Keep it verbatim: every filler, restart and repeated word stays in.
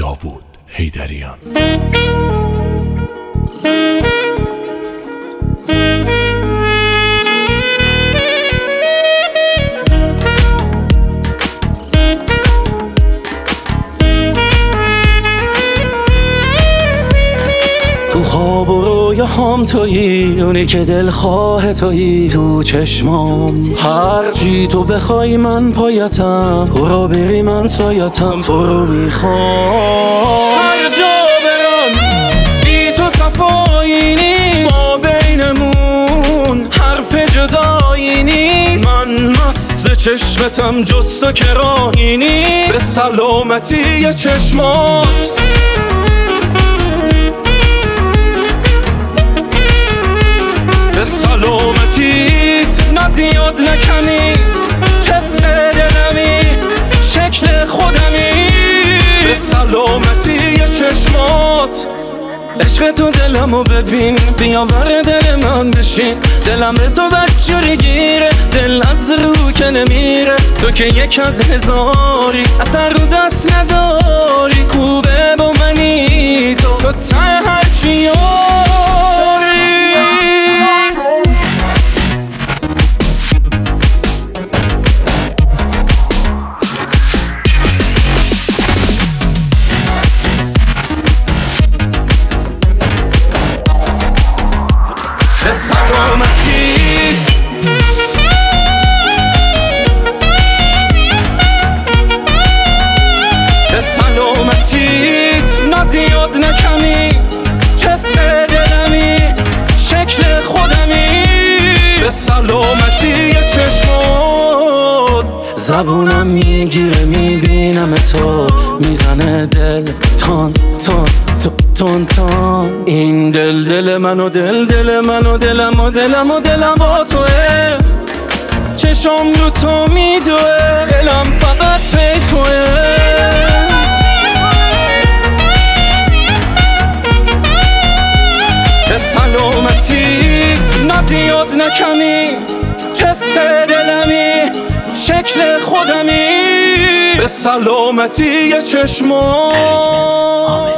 داوود حیدریان. تو خواب و رویا هم تویی، اونی که دلخواه تویی. تو چشمام هر چی تو بخوای من پایتم، برو بری من سایتم. تو رو میخوام هر جا برم، بی تو صفایی نیست. ما بینمون حرف جدایی نیست. من مست چشمتم جز تو که راهی نیست. به سلامتی چشمات سلامتیت نه زیاد نه کمی. چفت دلمی شکل خودمی. به سلامتی چشمات عشق تو دلمو ببین. بیا ور دل من بشین. دلم به تو بدجوری گیره. دل از رو که نمیره. تو که یک از هزاری، اثر رو دست نداری. خوبه با منی تو، تو ته هرچی به سلامتیت به سلامتیت نه زیاد نه کمی. چفت دلمی شکل خودمی. به سلامتی چشمات زبونم میگیره میبینم تو. میزنه دل تان تان تون تون. این دل دل منو دل دل منو دلم و دلم و دلم با توه. چشم رو تو میدوه. دلم فقط پی توه. به سلامتیت نه زیاد نه کمی. چفت دلمی شکل خودمی. به سلامتی چشمات.